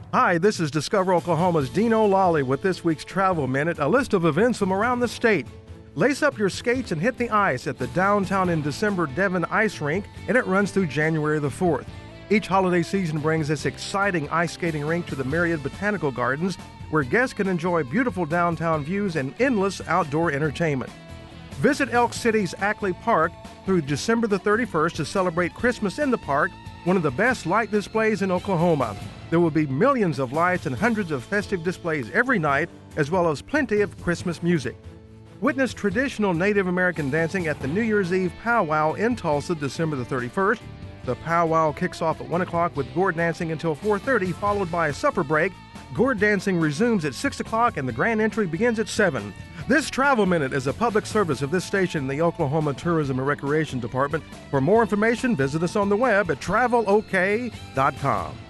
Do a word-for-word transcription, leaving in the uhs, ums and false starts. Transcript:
Hi, this is Discover Oklahoma's Dino Lally with this week's Travel Minute, a list of events from around the state. Lace up your skates and hit the ice at the Downtown in December Devon Ice Rink, and it runs through January the fourth. Each holiday season brings this exciting ice skating rink to the Myriad Botanical Gardens, where guests can enjoy beautiful downtown views and endless outdoor entertainment. Visit Elk City's Ackley Park through December the thirty-first to celebrate Christmas in the park, one of the best light displays in Oklahoma. There will be millions of lights and hundreds of festive displays every night, as well as plenty of Christmas music. Witness traditional Native American dancing at the New Year's Eve powwow in Tulsa, December the thirty-first. The powwow kicks off at one o'clock with gourd dancing until four thirty, followed by a supper break. Gourd dancing resumes at six o'clock and the grand entry begins at seven. This Travel Minute is a public service of this station in the Oklahoma Tourism and Recreation Department. For more information, visit us on the web at travel o k dot com.